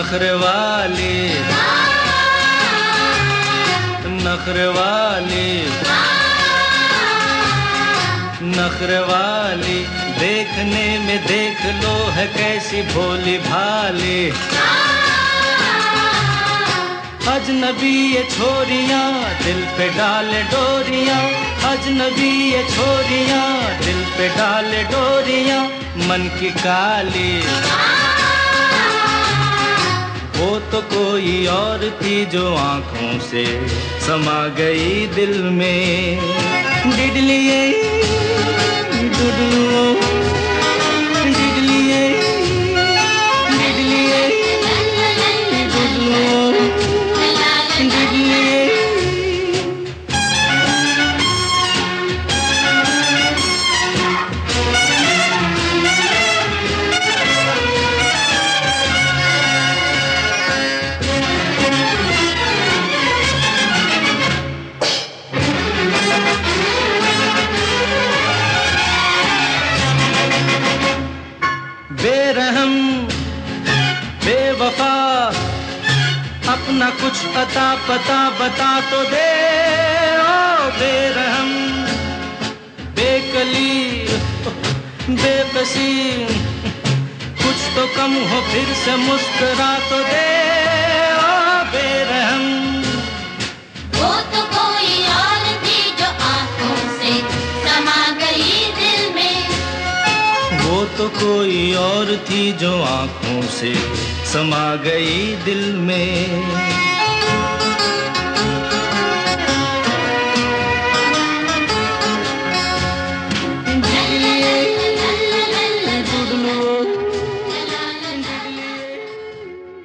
नखरे वाली, नखरे वाली, नखरे वाली, देखने में देख लो है कैसी भोली भाली। अजनबी ये छोरियां दिल पे डाले डोरियां, अजनबी ये छोरियां दिल पे डाले डोरियां, मन की काली। वो तो कोई और थी जो आंखों से समा गई दिल में। डिडलिए डुडलू, डिडलिए डिडलिए डुडलू, डिडलिए। बेरहम बेवफा अपना कुछ अता पता बता तो दे। ओ बेरहम बेकली बेबसी, कुछ तो कम हो फिर से मुस्कुरा तो दे। ओ बेरहम वो तो कोई और थी जो आंखों से समा गई दिल में। वो तो कोई और थी जो आंखों से समा गई दिल में।